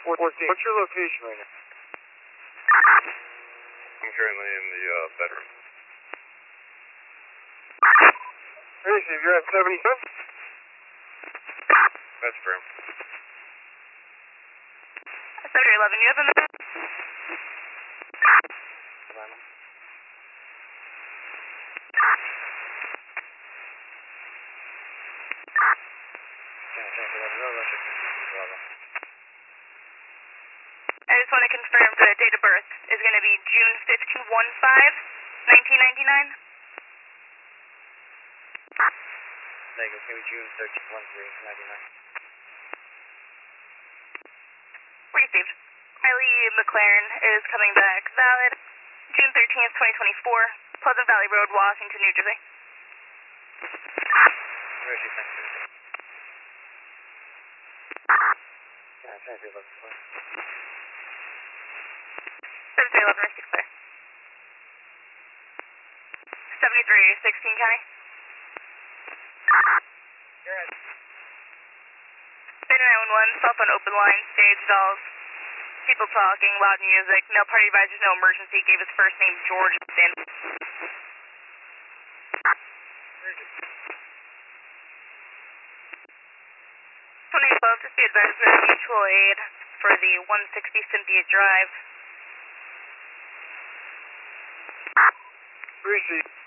What's your location right now? I'm currently in the bedroom. Tracy, you're at 77? That's firm. 7011, you have a minute? I just want to confirm the date of birth is going to be June 15, 1999. Negative, it's going to be June 13, 1999. Received. Riley McLaren is coming back valid June 13th, 2024, Pleasant Valley Road, Washington, New Jersey. Where is she sent to? Yeah, I'm trying to do 11 before. 7311, received clear. 7316 County. You're at. Data 911, cell phone open line, stage dolls, people talking, loud music, male party advisors, no emergency, gave his first name George Stan. 2012, just be advised of mutual aid for the 160 Cynthia Drive. Tracy.